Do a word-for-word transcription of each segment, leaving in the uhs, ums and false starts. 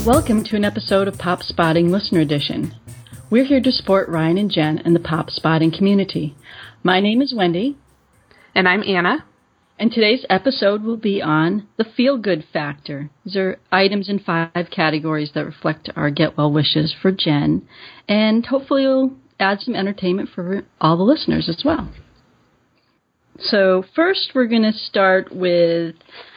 Welcome to an episode of Pop Spotting Listener Edition. We're here to support Ryan and Jen and the pop spotting community. My name is Wendy. And I'm Anna. And today's episode will be on the feel-good factor. These are items in five categories that reflect our get-well wishes for Jen. And hopefully it'll add some entertainment for all the listeners as well. So first we're going to start with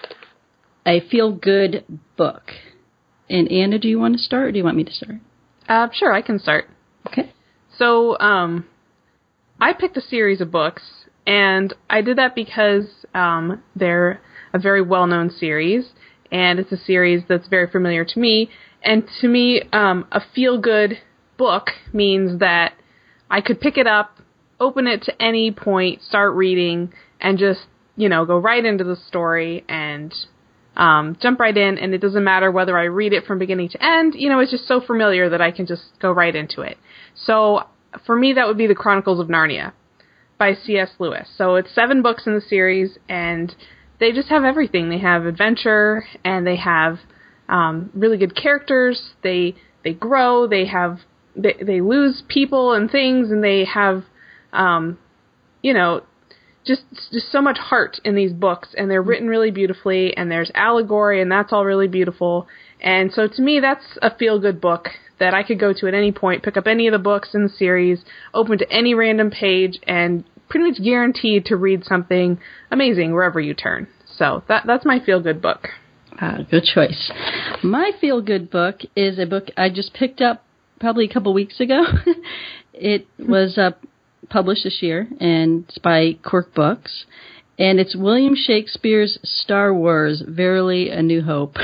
a feel-good book. And Anna, do you want to start or do you want me to start? Uh, sure, I can start. Okay. So, um, I picked a series of books, and I did that because um, they're a very well-known series, and it's a series that's very familiar to me. And to me, um, a feel-good book means that I could pick it up, open it to any point, start reading, and just, you know, go right into the story and Um, jump right in, and it doesn't matter whether I read it from beginning to end. You know, it's just so familiar that I can just go right into it. So, for me, that would be The Chronicles of Narnia by C S Lewis. So, it's seven books in the series, and they just have everything. They have adventure, and they have um, really good characters. They they grow. They have they, they lose people and things, and they have, um, you know, Just just so much heart in these books, and they're written really beautifully, and there's allegory, and that's all really beautiful. And so to me, that's a feel-good book that I could go to at any point, pick up any of the books in the series, open to any random page, and pretty much guaranteed to read something amazing wherever you turn. So that that's my feel-good book. Ah, good choice. My feel-good book is a book I just picked up probably a couple weeks ago. It was a published this year, and it's by Quirk Books, and it's William Shakespeare's Star Wars, Verily a New Hope.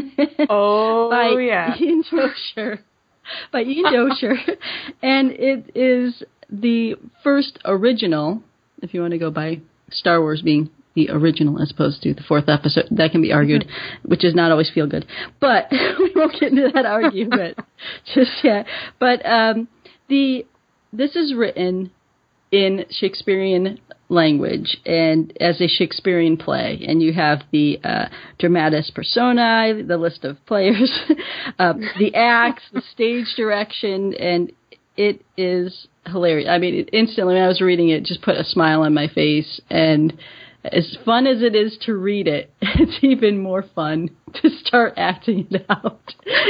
Oh, by yeah. Ian Dozier. By Ian Dozier. And it is the first original, if you want to go by Star Wars being the original as opposed to the fourth episode. That can be argued, mm-hmm. which is not always feel good. But we won't get into that argument just yet. But um, the this is written in Shakespearean language and as a Shakespearean play. And you have the uh, dramatis personae, the list of players, uh, the acts, the stage direction, and it is hilarious. I mean, it, instantly when I was reading it, just put a smile on my face. And as fun as it is to read it, it's even more fun to start acting it out.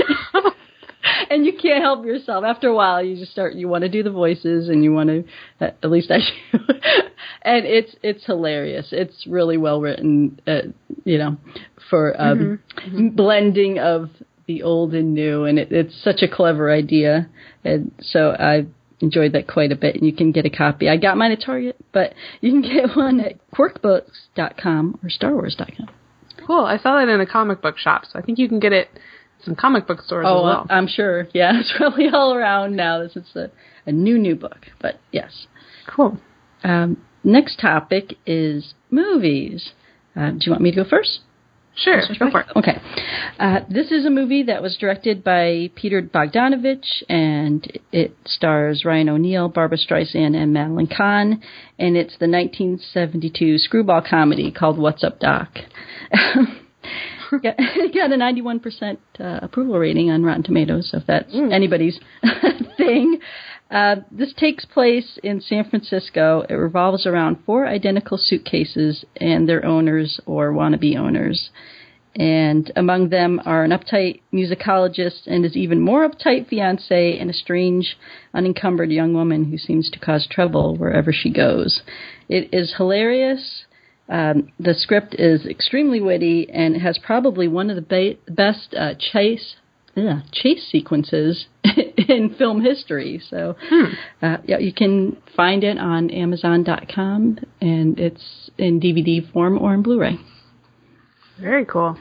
And you can't help yourself. After a while, you just start, you want to do the voices, and you want to, at least I do. And it's it's hilarious. It's really well written, uh, you know, for um, mm-hmm. blending of the old and new. And it, it's such a clever idea. And so I enjoyed that quite a bit. And you can get a copy. I got mine at Target, but you can get one at quirk books dot com or star wars dot com. Cool. I saw that in a comic book shop, so I think you can get it some comic book stores oh, as well. I'm sure. Yeah, it's probably all around now. This is a, a new, new book. But, yes. Cool. Um, next topic is movies. Uh, do you want me to go first? Sure, go for it. Okay. Uh, this is a movie that was directed by Peter Bogdanovich, and it stars Ryan O'Neal, Barbra Streisand, and Madeline Kahn. And it's the nineteen seventy-two screwball comedy called What's Up, Doc? It got a ninety-one percent uh, approval rating on Rotten Tomatoes, so if that's mm. anybody's thing. Uh, this takes place in San Francisco. It revolves around four identical suitcases and their owners or wannabe owners. And among them are an uptight musicologist and his even more uptight fiancé and a strange, unencumbered young woman who seems to cause trouble wherever she goes. It is hilarious. Um, the script is extremely witty and has probably one of the ba- best uh, chase ugh, chase sequences in film history. So, hmm. uh, yeah, you can find it on amazon dot com, and it's in D V D form or in Blu-ray. Very cool.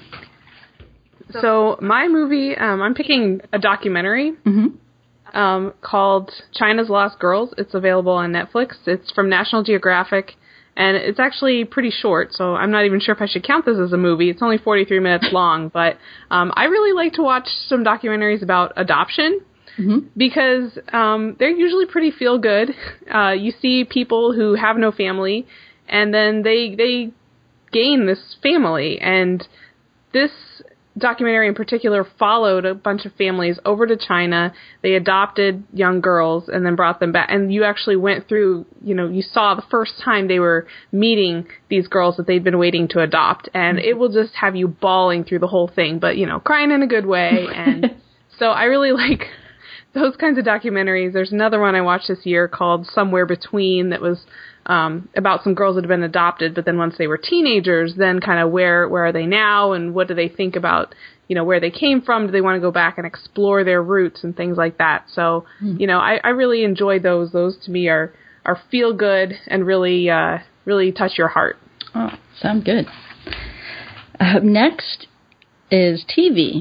So my movie, um, I'm picking a documentary mm-hmm. um, called China's Lost Girls. It's available on Netflix. It's from National Geographic. And it's actually pretty short, so I'm not even sure if I should count this as a movie. It's only forty-three minutes long, but um, I really like to watch some documentaries about adoption mm-hmm. because um, they're usually pretty feel-good. Uh, you see people who have no family, and then they they gain this family, and this documentary in particular followed a bunch of families over to China. They adopted young girls and then brought them back. And you actually went through, you know, you saw the first time they were meeting these girls that they'd been waiting to adopt. And it will just have you bawling through the whole thing, but, you know, crying in a good way. And so I really like those kinds of documentaries. There's another one I watched this year called Somewhere Between that was Um, about some girls that had been adopted, but then once they were teenagers, then kind of where where are they now, and what do they think about, you know, where they came from? Do they want to go back and explore their roots and things like that? So, mm. you know, I, I really enjoy those. Those to me are are feel good and really uh, really touch your heart. Oh, sound good. Uh, next is T V,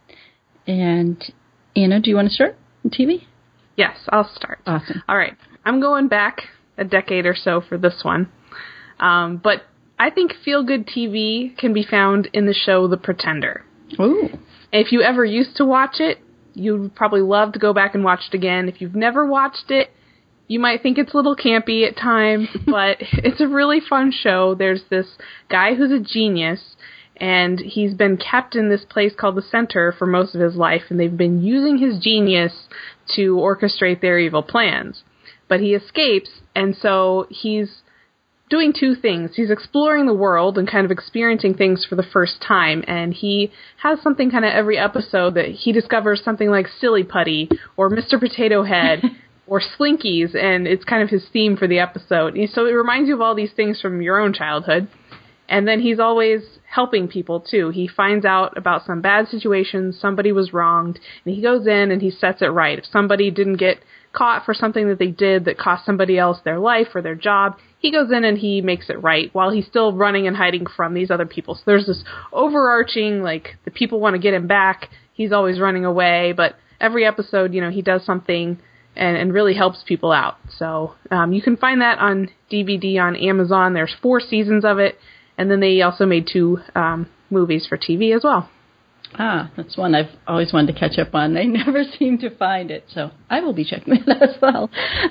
and Anna, do you want to start on T V? Yes, I'll start. Awesome. All right, I'm going back a decade or so for this one. Um, but I think feel-good T V can be found in the show The Pretender. Ooh. If you ever used to watch it, you'd probably love to go back and watch it again. If you've never watched it, you might think it's a little campy at times, but it's a really fun show. There's this guy who's a genius, and he's been kept in this place called the Center for most of his life, and they've been using his genius to orchestrate their evil plans. But he escapes, and so he's doing two things. He's exploring the world and kind of experiencing things for the first time, and he has something kind of every episode that he discovers something like Silly Putty or Mister Potato Head or Slinkies, and it's kind of his theme for the episode. And so it reminds you of all these things from your own childhood. And then he's always helping people, too. He finds out about some bad situations, somebody was wronged, and he goes in and he sets it right. If somebody didn't get caught for something that they did that cost somebody else their life or their job, he goes in and he makes it right while he's still running and hiding from these other people. So there's this overarching, like, the people want to get him back, he's always running away, but every episode, you know, he does something and, and really helps people out. So um, you can find that on D V D on Amazon. There's four seasons of it, and then they also made two um, movies for T V as well. Ah, that's one I've always wanted to catch up on. I never seem to find it, so I will be checking it as well.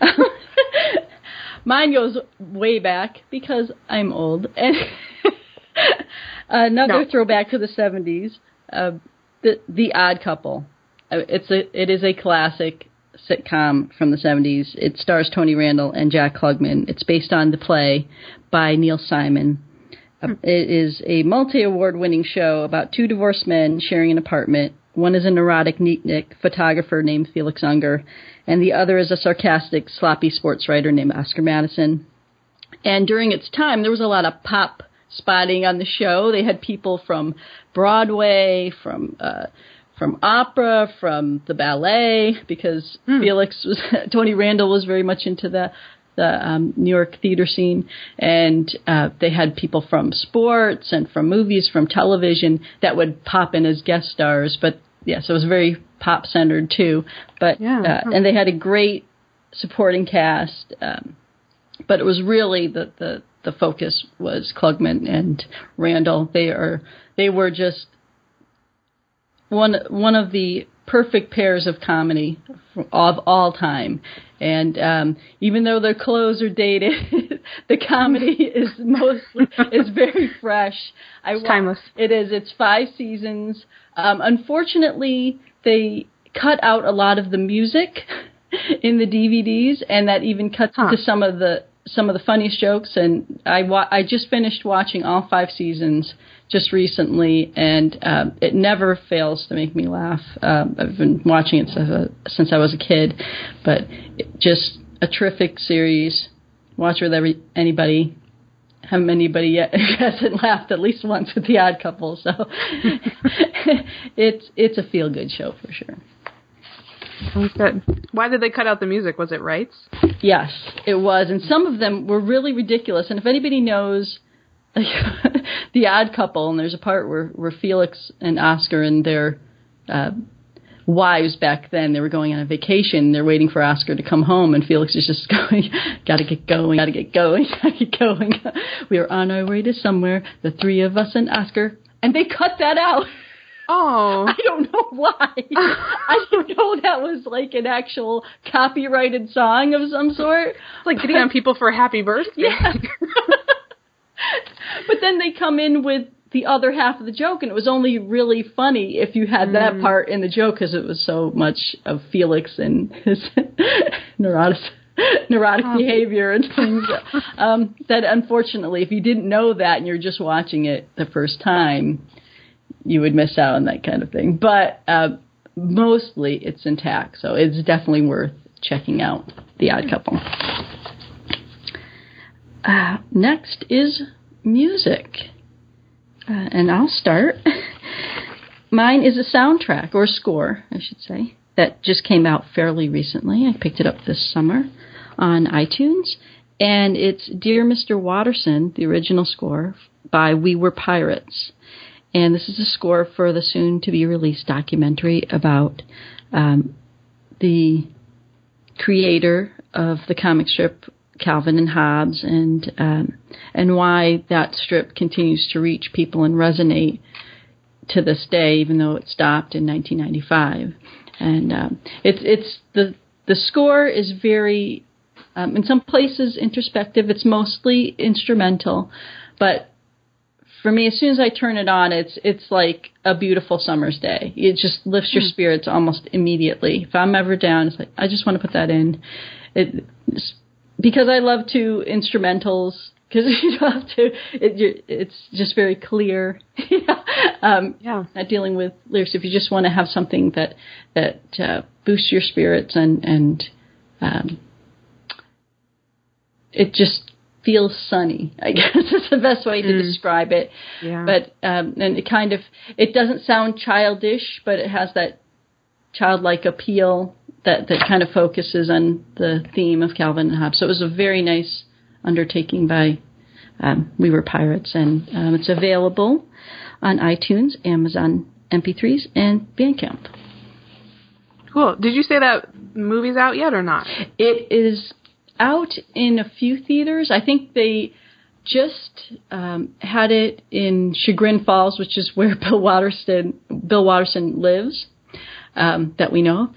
Mine goes way back because I'm old. And another no. throwback to the seventies, uh, the The Odd Couple. It's a it is a classic sitcom from the seventies. It stars Tony Randall and Jack Klugman. It's based on the play by Neil Simon. It is a multi-award-winning show about two divorced men sharing an apartment. One is a neurotic neatnik photographer named Felix Unger, and the other is a sarcastic, sloppy sports writer named Oscar Madison. And during its time, there was a lot of pop spotting on the show. They had people from Broadway, from uh, from opera, from the ballet, because mm. Felix was Tony Randall was very much into the the um, New York theater scene, and uh, they had people from sports and from movies, from television that would pop in as guest stars. But yes, yeah, so it was very pop centered too. But yeah. uh, and they had a great supporting cast. Um, but it was really the, the the focus was Klugman and Randall. They are they were just one one of the perfect pairs of comedy of all time. And um, even though their clothes are dated, the comedy is mostly is very fresh. I it's timeless. It is. It's five seasons. Um, unfortunately, they cut out a lot of the music in the D V Ds, and that even cuts huh. to some of the some of the funniest jokes. And I wa- I just finished watching all five seasons just recently, and um, it never fails to make me laugh. Um, I've been watching it since, uh, since I was a kid, but it, just a terrific series. Watch with every anybody. Haven't anybody yet hasn't laughed at least once with The Odd Couple, so it's it's a feel good show for sure. Sounds good. Why did they cut out the music? Was it rights? Yes, it was, and some of them were really ridiculous. And if anybody knows The Odd Couple, and there's a part where, where Felix and Oscar and their uh, wives back then, they were going on a vacation. They're waiting for Oscar to come home, and Felix is just going, gotta get going, gotta get going, gotta get going. We are on our way to somewhere, the three of us and Oscar. And they cut that out. Oh. I don't know why. I don't know that was like an actual copyrighted song of some sort. It's like getting on people for a happy birthday. Yeah. But then they come in with the other half of the joke, and it was only really funny if you had mm. that part in the joke because it was so much of Felix and his neurotic, neurotic oh. behavior and things. um, that unfortunately, if you didn't know that and you're just watching it the first time, you would miss out on that kind of thing. But uh, mostly it's intact, so it's definitely worth checking out The Odd Couple. Uh, next is music. Uh, and I'll start. Mine is a soundtrack, or score, I should say, that just came out fairly recently. I picked it up this summer on iTunes. And it's Dear Mister Watterson, the original score, by We Were Pirates. And this is a score for the soon-to-be-released documentary about um, the creator of the comic strip Calvin and Hobbes, and um, and why that strip continues to reach people and resonate to this day, even though it stopped in nineteen ninety-five. And um, it's it's the the score is very, um, in some places, introspective. It's mostly instrumental, but for me, as soon as I turn it on, it's it's like a beautiful summer's day. It just lifts your spirits almost immediately. If I'm ever down, it's like I just want to put that in. It because I love to instrumentals, because you don't have to. It, it's just very clear. um, yeah, not dealing with lyrics. If you just want to have something that that uh, boosts your spirits and and um, it just feels sunny, I guess is the best way to mm. describe it. Yeah. But um, and it kind of it doesn't sound childish, but it has that childlike appeal that, that kind of focuses on the theme of Calvin and Hobbes. So it was a very nice undertaking by um, We Were Pirates, and um, it's available on iTunes, Amazon M P threes, and Bandcamp. Cool. Did you say that movie's out yet or not? It is out in a few theaters. I think they just um, had it in Chagrin Falls, which is where Bill Watterson Bill Watterson lives, um, that we know,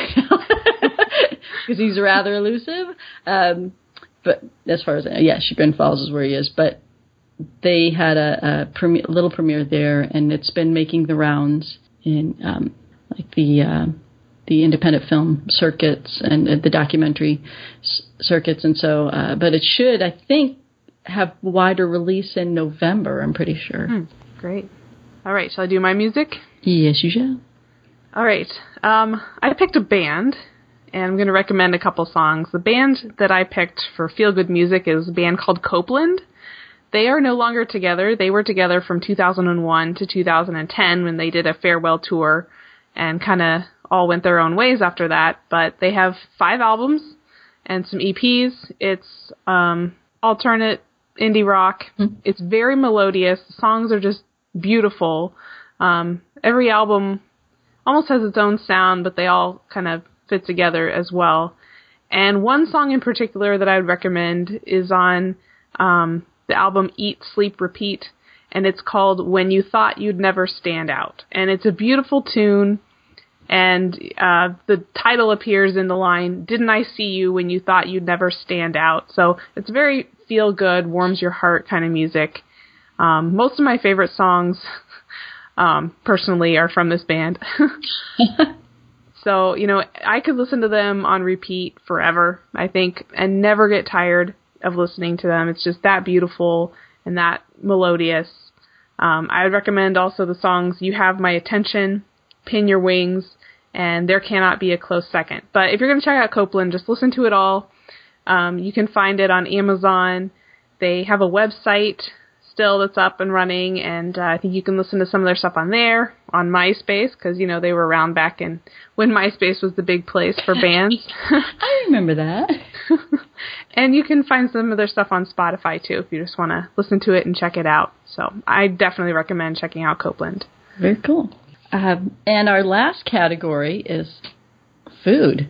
because he's rather elusive. Um, but as far as I know, yeah, Chagrin Falls is where he is. But they had a, a premiere, little premiere there, and it's been making the rounds in um, like the uh, the independent film circuits and uh, the documentary s- circuits, and so. Uh, but it should, I think, have wider release in November. I'm pretty sure. Hmm, great. All right, shall I do my music? Yes, you shall. All right. Um, I picked a band, and I'm going to recommend a couple songs. The band that I picked for feel-good music is a band called Copeland. They are no longer together. They were together from two thousand one to two thousand ten when they did a farewell tour and kind of all went their own ways after that. But they have five albums and some E Ps. It's um, alternate indie rock. Mm-hmm. It's very melodious. The songs are just beautiful. Um, every album almost has its own sound, but they all kind of fit together as well. And one song in particular that I would recommend is on um, the album Eat, Sleep, Repeat, and it's called When You Thought You'd Never Stand Out. And it's a beautiful tune, and uh, the title appears in the line, Didn't I See You When You Thought You'd Never Stand Out? So it's very feel-good, warms your heart kind of music. Um, most of my favorite songs, um, personally, are from this band. So, you know, I could listen to them on repeat forever, I think, and never get tired of listening to them. It's just that beautiful and that melodious. Um, I would recommend also the songs You Have My Attention, Pin Your Wings, and There Cannot Be a Close Second. But if you're going to check out Copeland, just listen to it all. Um, you can find it on Amazon. They have a website still that's up and running, and uh, I think you can listen to some of their stuff on there, on MySpace, because, you know, they were around back in when MySpace was the big place for bands. I remember that. And you can find some of their stuff on Spotify, too, if you just want to listen to it and check it out. So I definitely recommend checking out Copeland. Very cool. Um, and our last category is food.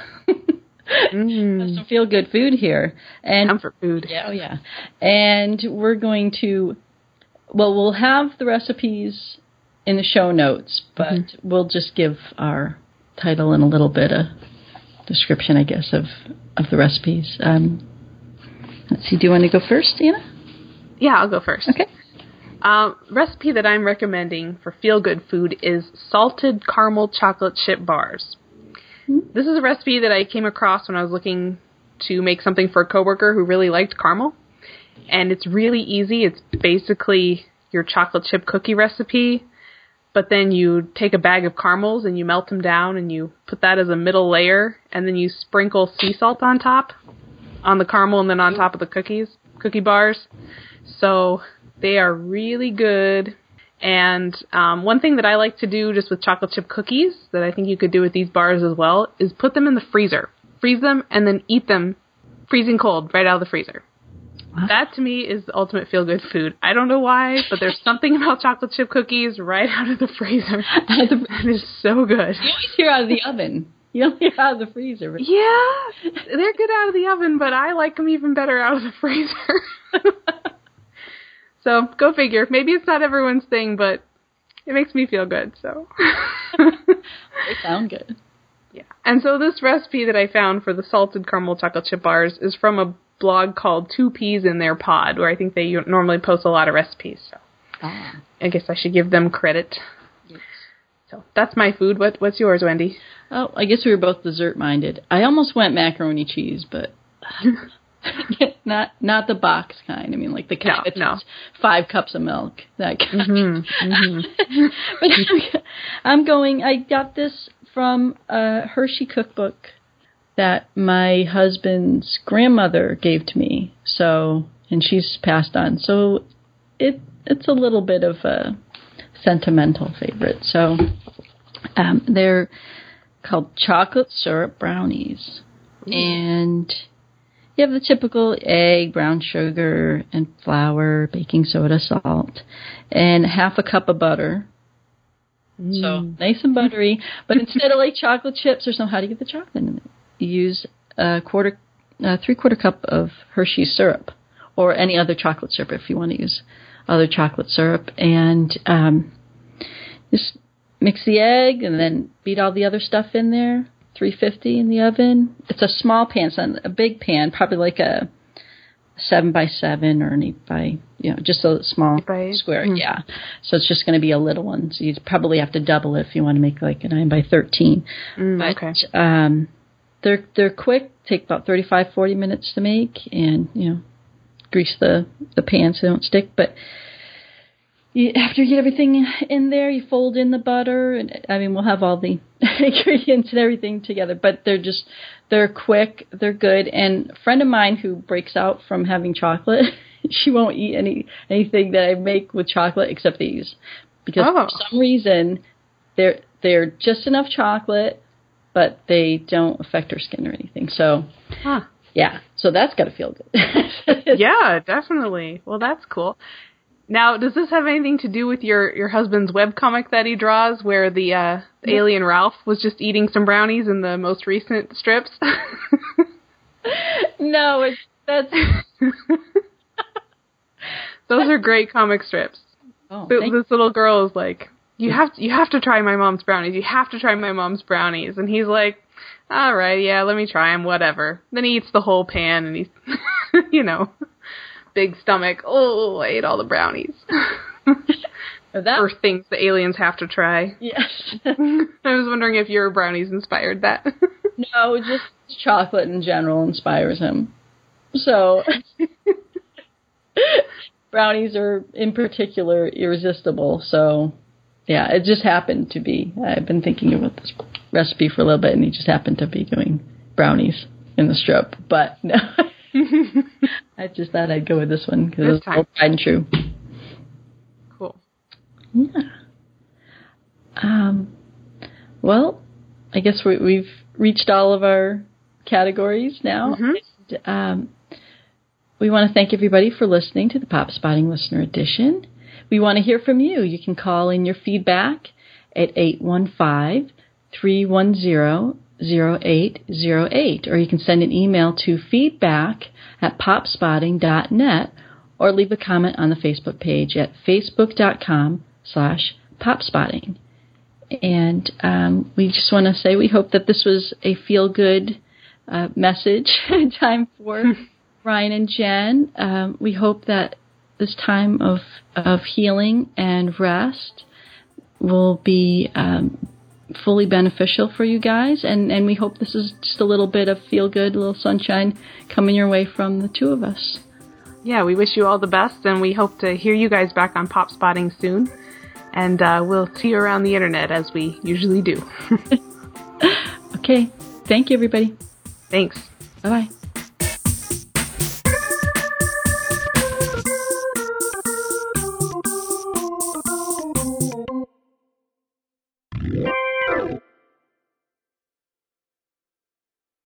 Mm. Some feel-good food here. And comfort food. Yeah, oh yeah. And we're going to, well, we'll have the recipes in the show notes, but mm-hmm. we'll just give our title and a little bit of description, I guess, of, of the recipes. Um, let's see, do you want to go first, Anna? Yeah, I'll go first. Okay. Um, recipe that I'm recommending for feel-good food is salted caramel chocolate chip bars. Mm-hmm. This is a recipe that I came across when I was looking to make something for a coworker who really liked caramel. And it's really easy. It's basically your chocolate chip cookie recipe, but then you take a bag of caramels and you melt them down and you put that as a middle layer, and then you sprinkle sea salt on top, on the caramel and then on top of the cookies, cookie bars. So they are really good. And um, one thing that I like to do just with chocolate chip cookies that I think you could do with these bars as well is put them in the freezer. Freeze them and then eat them freezing cold right out of the freezer. Wow. That to me is the ultimate feel-good food. I don't know why, but there's something about chocolate chip cookies right out of the freezer. That is so good. You always hear out of the oven. You don't hear out of the freezer. Right? Yeah, they're good out of the oven, but I like them even better out of the freezer. So, go figure. Maybe it's not everyone's thing, but it makes me feel good, so. They sound good. Yeah. And so this recipe that I found for the salted caramel chocolate chip bars is from a blog called Two Peas in Their Pod, where I think they normally post a lot of recipes, so. Ah. I guess I should give them credit. Yes. So, that's my food. What What's yours, Wendy? Oh, I guess we were both dessert-minded. I almost went macaroni cheese, but... not not the box kind. I mean, like the kind that's no, no. five cups of milk. That kind. Mm-hmm, mm-hmm. But I'm going. I got this from a Hershey cookbook that my husband's grandmother gave to me. So, and she's passed on. So, it it's a little bit of a sentimental favorite. So, um, they're called chocolate syrup brownies, mm. and you have the typical egg, brown sugar, and flour, baking soda, salt, and half a cup of butter. Mm. So nice and buttery. But instead of like chocolate chips or something, how do you get the chocolate in it? You use a quarter, uh, three-quarter cup of Hershey's syrup, or any other chocolate syrup if you want to use other chocolate syrup, and um, just mix the egg and then beat all the other stuff in there. three fifty in the oven. It's a small pan, it's not a big pan, probably like a seven by seven or an eight by, you know, just a small by, square. Mm-hmm. Yeah. So it's just going to be a little one. So you probably have to double it if you want to make like a nine by thirteen. Mm, but, okay. Um, they're they're quick. Take about thirty-five, forty minutes to make, and you know, grease the the pan so they don't stick. But You, after you get everything in there, you fold in the butter, and I mean, we'll have all the ingredients and everything together, but they're just, they're quick, they're good, and a friend of mine who breaks out from having chocolate, she won't eat any anything that I make with chocolate except these, because oh. for some reason, they're, they're just enough chocolate, but they don't affect her skin or anything, so... Huh. Yeah, so that's got to feel good. Yeah, definitely. Well, that's cool. Now, does this have anything to do with your, your husband's webcomic that he draws, where the uh, alien Ralph was just eating some brownies in the most recent strips? No, it's that's. Those are great comic strips. Oh, this you. Little girl is like, you have to, you have to try my mom's brownies. You have to try my mom's brownies, and he's like, all right, yeah, let me try them, whatever. Then he eats the whole pan, and he's, you know. Big stomach. Oh, I ate all the brownies. That, or things the aliens have to try. Yes. I was wondering if your brownies inspired that. No, just chocolate in general inspires him. So, brownies are in particular irresistible. So, yeah, it just happened to be. I've been thinking about this recipe for a little bit, and he just happened to be doing brownies in the strip. But no. I just thought I'd go with this one because it's tried and true. Cool. Yeah. Um. Well, I guess we, we've reached all of our categories now. Mm-hmm. And, um, we want to thank everybody for listening to the Pop Spotting Listener Edition. We want to hear from you. You can call in your feedback at eight one five, three one zero, zero eight zero eight, or you can send an email to feedback at popspotting dot net, or leave a comment on the Facebook page at facebook.com slash popspotting. And um, we just want to say we hope that this was a feel-good uh, message time for Ryan and Jen. Um, we hope that this time of of healing and rest will be um, fully beneficial for you guys, and, and we hope this is just a little bit of feel-good, a little sunshine coming your way from the two of us. Yeah, we wish you all the best, and we hope to hear you guys back on Pop Spotting soon, and uh, we'll see you around the internet as we usually do. Okay, thank you, everybody. Thanks. Bye-bye.